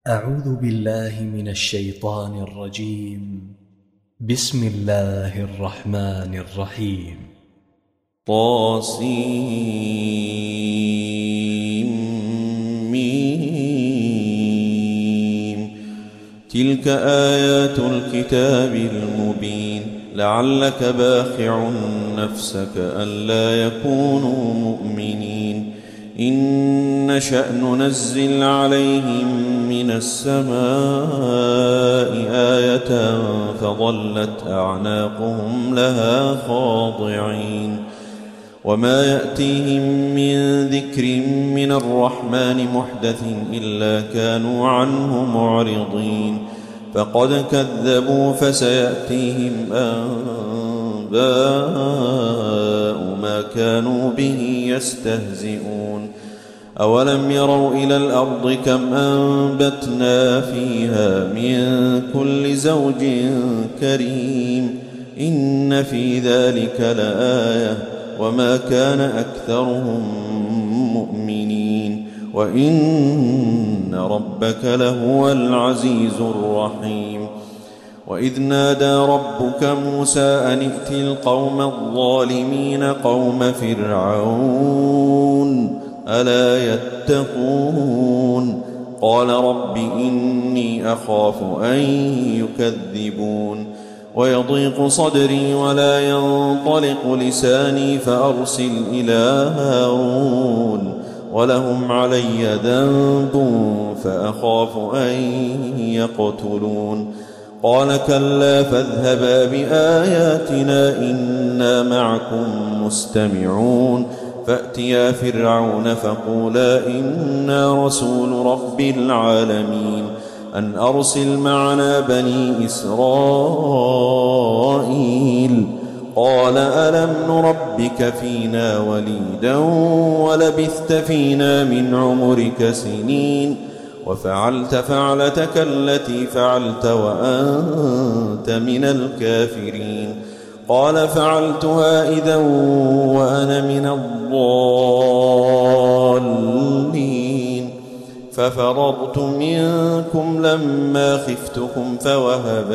أعوذ بالله من الشيطان الرجيم. بسم الله الرحمن الرحيم. طاسيم. تلك آيات الكتاب المبين. لعلك باخع نفسك ألا يكونوا مؤمنين. إن نشأ ننزل عليهم من السماء آية فظلت أعناقهم لها خاضعين. وما يأتيهم من ذكر من الرحمن محدث إلا كانوا عنه معرضين. فقد كذبوا فسيأتيهم أنباء ما كانوا به يستهزئون. أولم يروا إلى الأرض كم أنبتنا فيها من كل زوج كريم. إن في ذلك لآية وما كان أكثرهم مؤمنين وإن ربك لهو العزيز الرحيم. وإذ نادى ربك موسى أن ائت القوم الظالمين قوم فرعون ألا يتقون. قال رب إني أخاف أن يكذبون ويضيق صدري ولا ينطلق لساني فأرسل إلى هارون ولهم علي ذنب فأخاف أن يقتلون. قال كلا فاذهبا بآياتنا إنا معكم مستمعون. فأتيا فرعون فقولا إنا رسول رب العالمين أن أرسل معنا بني إسرائيل. قال ألم نربك فينا وليدا ولبثت فينا من عمرك سنين وفعلت فعلتك التي فعلت وأنت من الكافرين. قال فعلتها إذا وأنا من الضالين. ففررت منكم لما خفتكم فوهب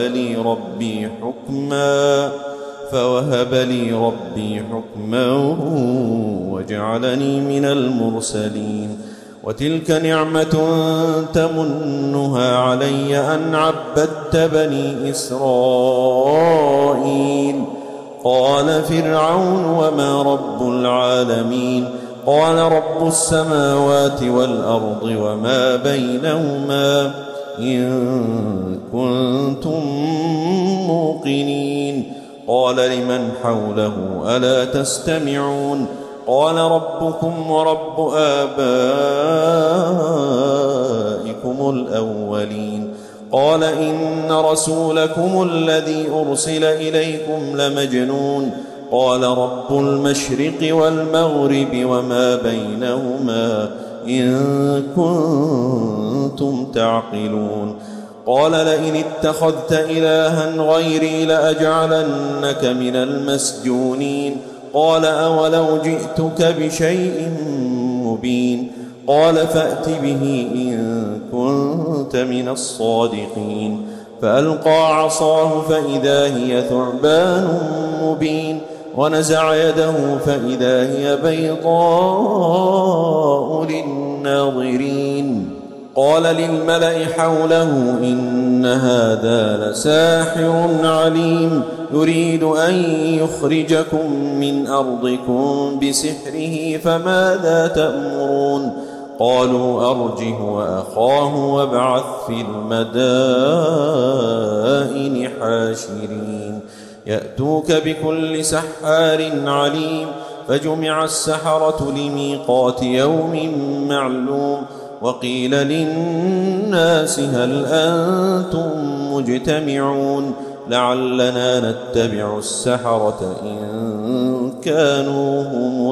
لي ربي حكما وجعلني من المرسلين. وتلك نعمة تمنها علي أن عبدت بني إسرائيل. قال فرعون وما رب العالمين. قال رب السماوات والأرض وما بينهما إن كنتم موقنين. قال لمن حوله ألا تستمعون. قال ربكم ورب آبائكم الأولين. قال إن رسولكم الذي أرسل إليكم لمجنون. قال رب المشرق والمغرب وما بينهما إن كنتم تعقلون. قال لئن اتخذت إلها غيري لأجعلنك من المسجونين. قال أولو جئتك بشيء مبين. قال فأت به إن كنت من الصادقين. فألقى عصاه فإذا هي ثعبان مبين ونزع يده فإذا هي بيضاء للناظرين. قال للملأ حوله إن هذا لساحر عليم يريد أن يخرجكم من أرضكم بسحره فماذا تأمرون. قالوا أرجه وأخاه وابعث في المدائن حاشرين يأتوك بكل سحار عليم. فجمع السحرة لميقات يوم معلوم. وقيل للناس هل أنتم مجتمعون لعلنا نتبع السحرة إن كانوا هم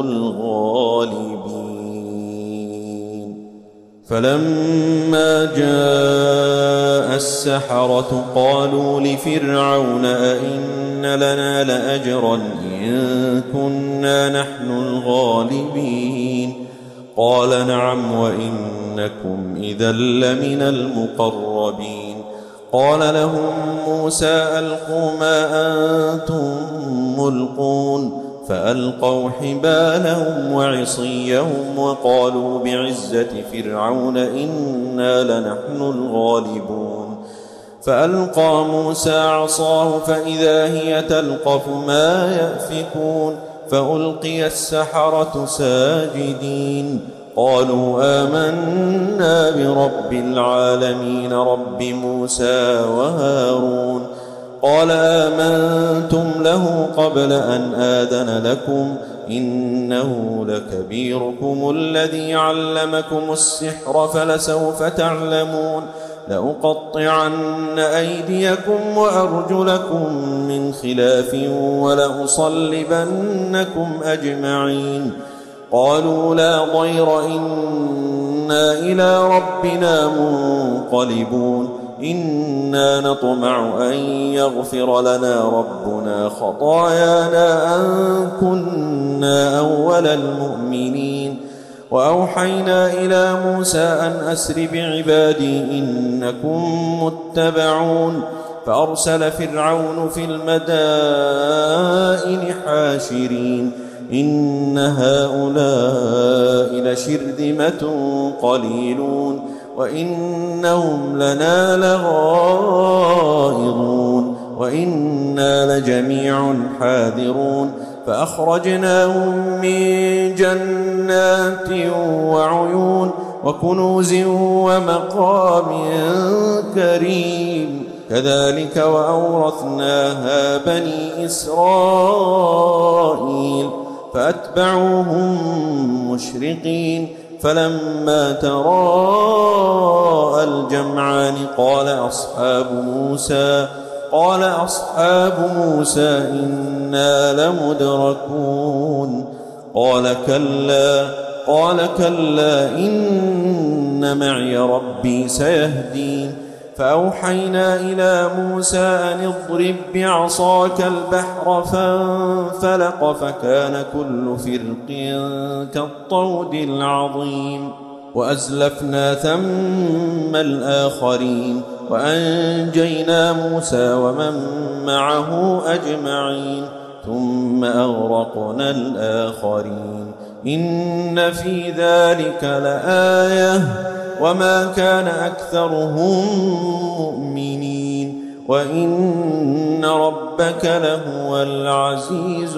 الغالبين. فلما جاء السحرة قالوا لفرعون أئن لنا لأجرا إن كنا نحن الغالبين. قال نعم وإنكم إذا لمن المقربين. قال لهم موسى ألقوا ما أنتم ملقون فألقوا حبالهم وعصيهم وقالوا بعزة فرعون إنا لنحن الغالبون. فألقى موسى عصاه فإذا هي تلقف ما يأفكون فألقي السحرة ساجدين قالوا آمنا برب العالمين رب موسى وهارون. قال آمنتم له قبل أن آذن لكم إنه لكبيركم الذي علمكم السحر فلسوف تعلمون لأقطعن أيديكم وأرجلكم من خلاف ولأصلبنكم أجمعين. قالوا لا ضير إنا إلى ربنا منقلبون إنا نطمع أن يغفر لنا ربنا خطايانا أن كنا أول المؤمنين. وأوحينا إلى موسى أن أسر بعبادي إنكم متبعون. فأرسل فرعون في المدائن حاشرين إن هؤلاء لشرذمة قليلون وإنهم لنا لغائظون وإنا لجميع حاذرون. فأخرجناهم من جنات وعيون وكنوز ومقام كريم كذلك وأورثناها بني إسرائيل فأتبعوهم مشرقين. فلما تراءى الجمعان قال أصحاب موسى إنا لمدركون. قال كلا إن معي ربي سيهدين. فأوحينا إلى موسى أن اضرب بعصاك البحر فانفلق فكان كل فرق كالطود العظيم. وأزلفنا ثم الآخرين وأنجينا موسى ومن معه أجمعين ثم أغرقنا الآخرين. إن في ذلك لآية وما كان أكثرهم مؤمنين وإن ربك لهو العزيز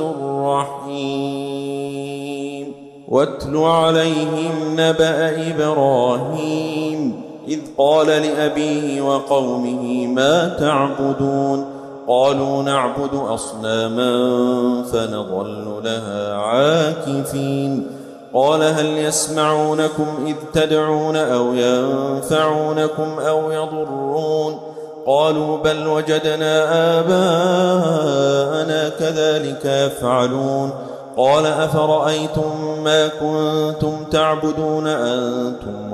الرحيم. واتل عليهم نبأ إبراهيم إذ قال لأبيه وقومه ما تعبدون قالوا نعبد أصناما فنظل لها عاكفين. قال هل يسمعونكم إذ تدعون أو ينفعونكم أو يضرون قالوا بل وجدنا آباءنا كذلك يفعلون. قال أفرأيتم ما كنتم تعبدون أنتم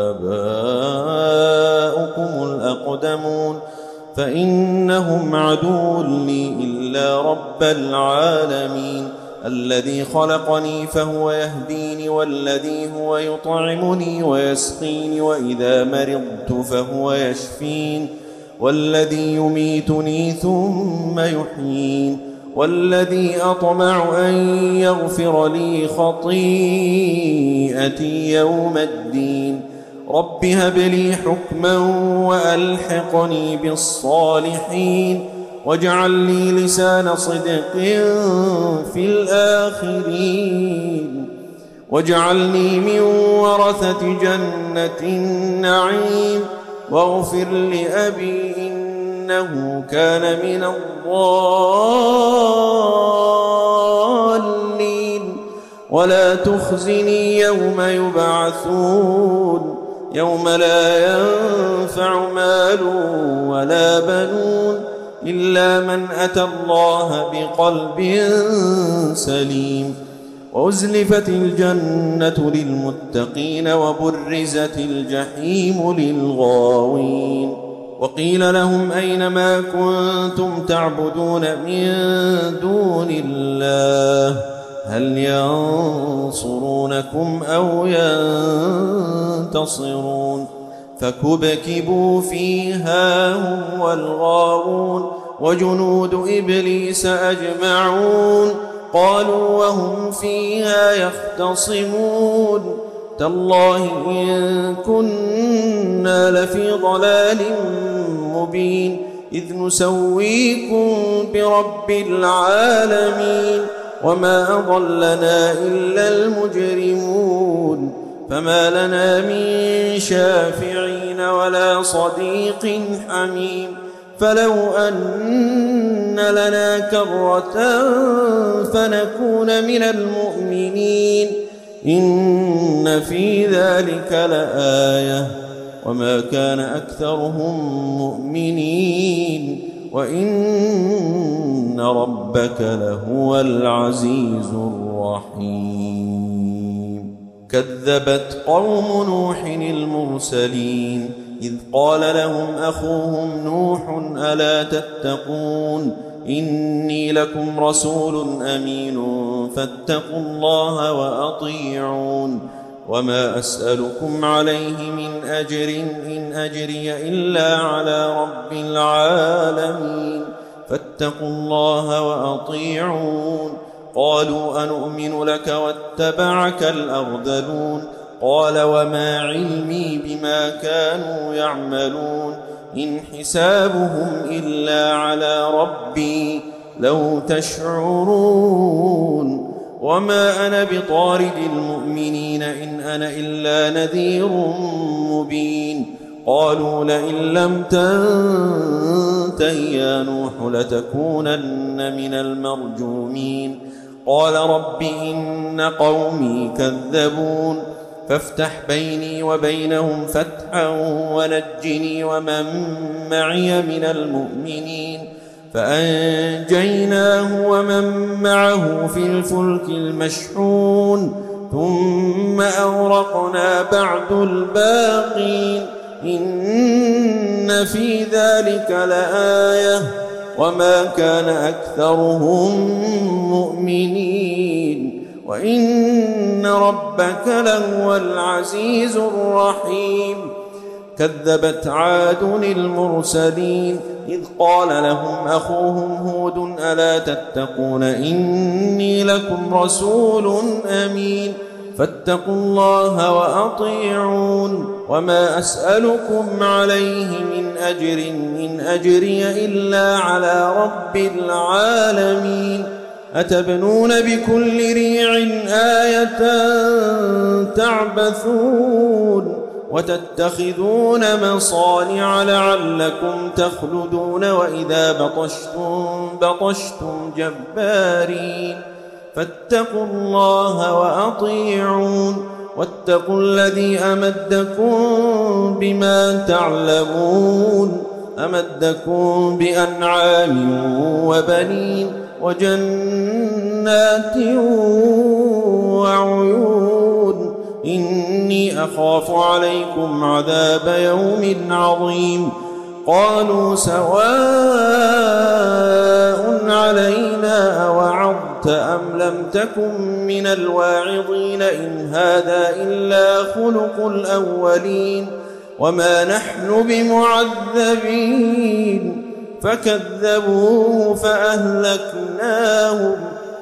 وآباؤكم الأقدمون فإنهم عدو لي إلا رب العالمين الذي خلقني فهو يهديني والذي هو يطعمني ويسقيني وإذا مرضت فهو يشفين والذي يميتني ثم يحيين والذي أطمع أن يغفر لي خطيئتي يوم الدين. رب هب لي حكما وألحقني بالصالحين واجعل لي لسان صدق في الآخرين واجعلني من ورثة جنة النعيم واغفر لأبي إنه كان من الضالين ولا تخزني يوم يبعثون يوم لا ينفع مال ولا بنون إلا من أتى الله بقلب سليم. وأزلفت الجنة للمتقين وبرزت الجحيم للغاوين. وقيل لهم أين ما كنتم تعبدون من دون الله هل ينصرونكم أو ينتصرون فكبكبوا فيها هم والغاوون وجنود إبليس أجمعون قالوا وهم فيها يختصمون تالله إن كنا لفي ضلال مبين إذ نسويكم برب العالمين وما أضلنا إلا المجرمون فما لنا من شافعين ولا صديق حميم فلو أن لنا كرة فنكون من المؤمنين إن في ذلك لآية وما كان أكثرهم مؤمنين وإن ربك لهو العزيز الرحيم كذبت قوم نوح المرسلين إذ قال لهم أخوهم نوح ألا تتقون إني لكم رسول أمين فاتقوا الله وأطيعون وما أسألكم عليه من أجر إن أجري إلا على رب العالمين فاتقوا الله وأطيعون قالوا أنؤمن لك واتبعك الأرذلون قال وما علمي بما كانوا يعملون إن حسابهم إلا على ربي لو تشعرون وما أنا بطارد المؤمنين إن أنا إلا نذير مبين قالوا لئن لم تنته يا نوح لتكونن من المرجومين قال رب إن قومي كذبون فافتح بيني وبينهم فتحا ونجني ومن معي من المؤمنين فأنجيناه ومن معه في الفلك المشحون ثم أغرقنا بعد الباقين إن في ذلك لآية وما كان أكثرهم مؤمنين وإن ربك لهو العزيز الرحيم كذبت عاد المرسلين إذ قال لهم أخوهم هود ألا تتقون إني لكم رسول أمين فاتقوا الله وأطيعون وما أسألكم عليه من أجر إن أجري إلا على رب العالمين أتبنون بكل ريع آية تعبثون وتتخذون مصانع لعلكم تخلدون وإذا بطشتم جبارين فاتقوا الله وأطيعون واتقوا الذي أمدكم بما تعلمون أمدكم بأنعام وبنين وجنات وعيون إني أخاف عليكم عذاب يوم عظيم قالوا سواء علينا أوعظت أم لم تكن من الواعظين إن هذا إلا خلق الأولين وما نحن بمعذبين فكذبوه فأهلكناهم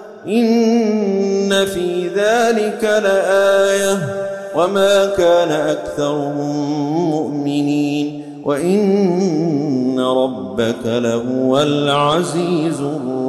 إن في ذلك لآية وما كان أكثرهم مؤمنين وإن ربك لهو العزيز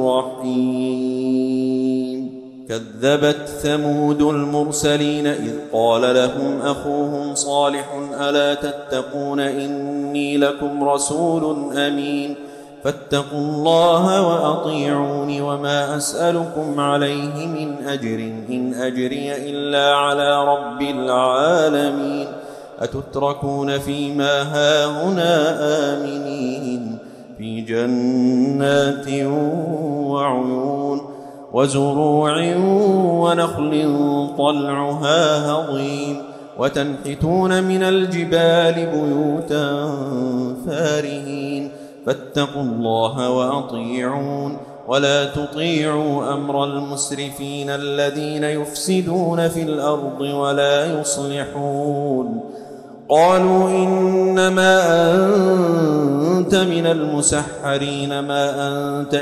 الرحيم كذبت ثمود المرسلين إذ قال لهم أخوهم صالح ألا تتقون إني لكم رسول أمين فاتقوا الله وأطيعون وما أسألكم عليه من أجر إن أجري إلا على رب العالمين أتتركون فيما هاهنا آمنين في جنات وعيون وزروع ونخل طلعها هضيم وتنحتون من الجبال بيوتا فارهين فاتقوا الله وأطيعون ولا تطيعوا أمر المسرفين الذين يفسدون في الأرض ولا يصلحون. قالوا إنما أنت من المسحرين ما أنت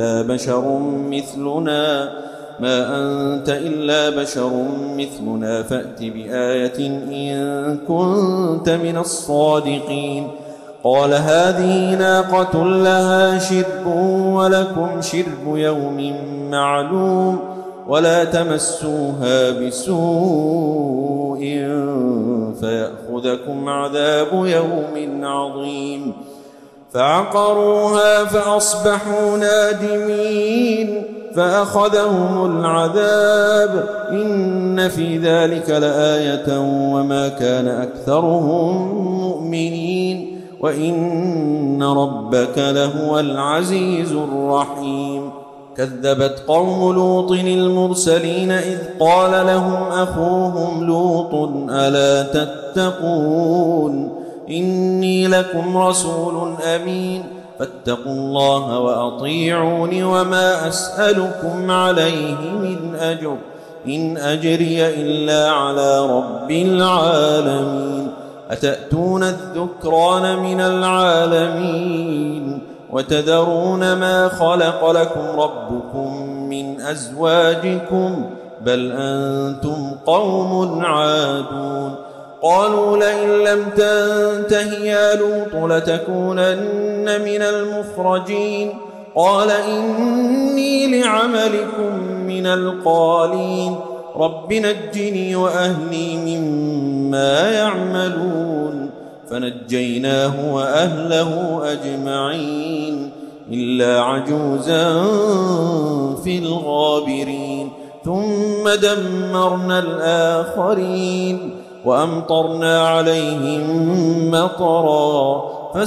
إلا بشر مثلنا فأت بآية إن كنت من الصادقين. قال هذه ناقة لها شرب ولكم شرب يوم معلوم ولا تمسوها بسوء فيأخذكم عذاب يوم عظيم. فعقروها فأصبحوا نادمين فأخذهم العذاب إن في ذلك لآية وما كان أكثرهم مؤمنين وإن ربك لهو العزيز الرحيم. كذبت قوم لوط المرسلين إذ قال لهم أخوهم لوط ألا تتقون إني لكم رسول أمين فاتقوا الله وأطيعون وما أسألكم عليه من أجر إن أجري إلا على رب العالمين. أتأتون الذكران من العالمين وتذرون ما خلق لكم ربكم من أزواجكم بل أنتم قوم عادون. قالوا لئن لم تنته يا لوط لتكونن من المخرجين. قال إني لعملكم من القالين رب نجني وأهلي مما يعملون. فنجيناه وأهله أجمعين إلا عجوزا في الغابرين. ثم دمرنا الآخرين وأمطرنا عليهم مطرا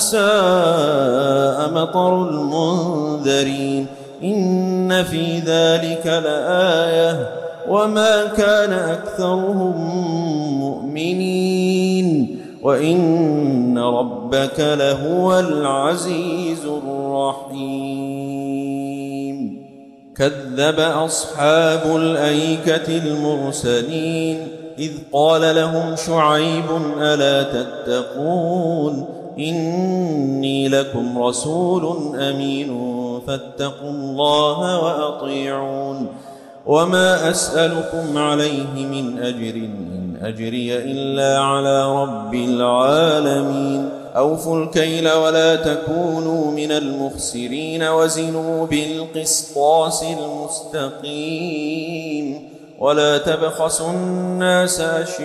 فساء مطر المنذرين. إن في ذلك لآية وما كان أكثرهم مؤمنين وإن ربك لهو العزيز الرحيم. كذب أصحاب الأيكة المرسلين إذ قال لهم شعيب ألا تتقون إني لكم رسول أمين فاتقوا الله وأطيعون وما أسألكم عليه من أجر إن أجري إلا على رب العالمين. أوفوا الكيل ولا تكونوا من المخسرين وزنوا بالقسطاس المستقيم ولا تبخسوا الناس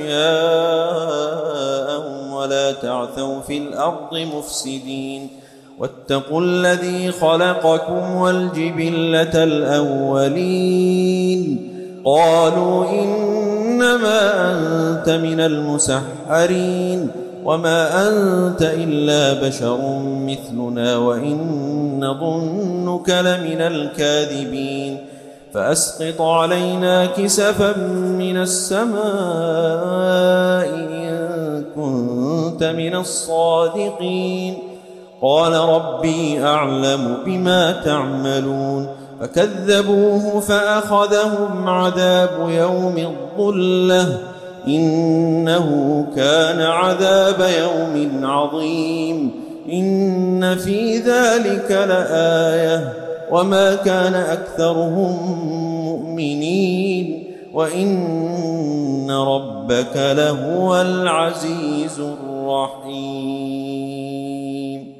أشياءهم ولا تعثوا في الأرض مفسدين واتقوا الذي خلقكم والجبلة الأولين. قالوا إنما أنت من المسحرين وما أنت إلا بشر مثلنا وإن نظنك لمن الكاذبين. فأسقط علينا كسفا من السماء إن كنت من الصادقين. قال ربي أعلم بما تعملون. فكذبوه فأخذهم عذاب يوم الظلة إنه كان عذاب يوم عظيم. إن في ذلك لآية وما كان أكثرهم مؤمنين وإن ربك لهو العزيز الرحيم.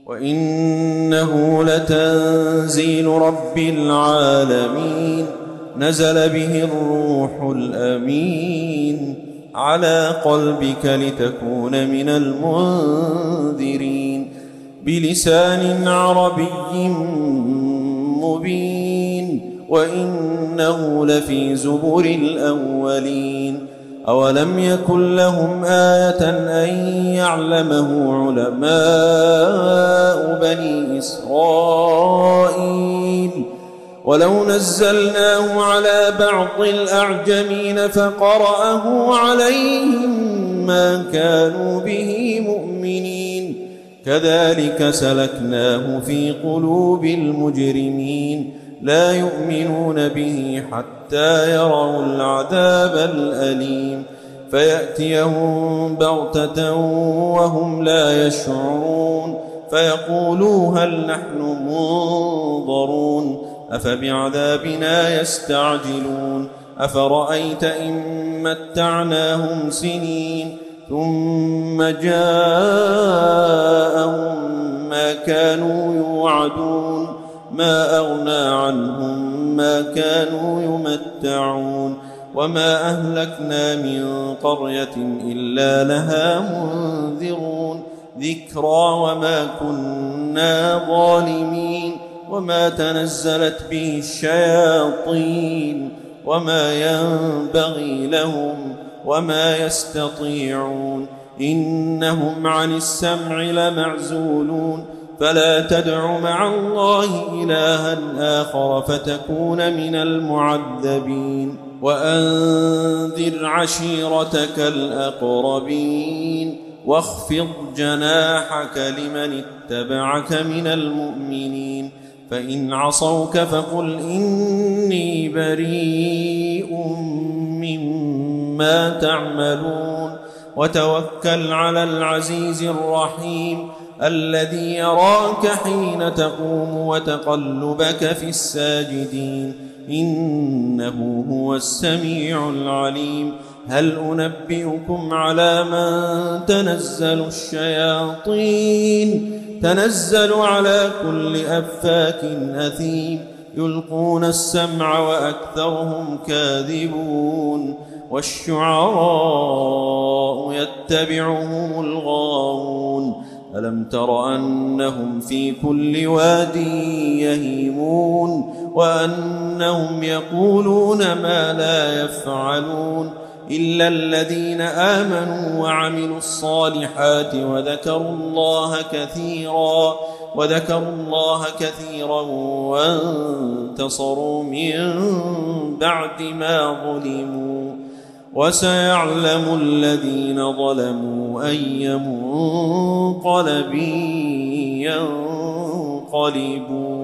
وإنه لتنزيل رب العالمين نزل به الروح الأمين على قلبك لتكون من المنذرين بلسان عربي مبين وإنه لفي زبر الأولين. أولم يكن لهم آية أن يعلمه علماء بني إسرائيل ولو نزلناه على بعض الأعجمين فقرأه عليهم ما كانوا به مؤمنين كذلك سلكناه في قلوب المجرمين لا يؤمنون به حتى يروا العذاب الأليم فيأتيهم بغتة وهم لا يشعرون فيقولوا هل نحن منظرون أفبعذابنا يستعجلون أفرأيت إن متعناهم سنين ثم جاءهم ما كانوا يوعدون ما أغنى عنهم ما كانوا يمتعون وما أهلكنا من قرية إلا لها منذرون ذكرى وما كنا ظالمين وما تنزلت به الشياطين وما ينبغي لهم وما يستطيعون إنهم عن السمع لمعزولون فلا تدع مع الله إلها آخر فتكون من المعذبين وأنذر عشيرتك الأقربين واخفض جناحك لمن اتبعك من المؤمنين فإن عصوك فقل إني بريء مما تعملون وتوكل على العزيز الرحيم الذي يراك حين تقوم وتقلبك في الساجدين إنه هو السميع العليم هل أنبئكم على من تنزل الشياطين تنزل على كل أفاك أثيم يلقون السمع وأكثرهم كاذبون والشعراء يتبعهم الغاوون ألم تر أنهم في كل واد يهيمون وأنهم يقولون ما لا يفعلون إلا الذين آمنوا وعملوا الصالحات وذكروا الله كثيرا وانتصروا من بعد ما ظلموا وسيعلم الذين ظلموا أي منقلب ينقلبون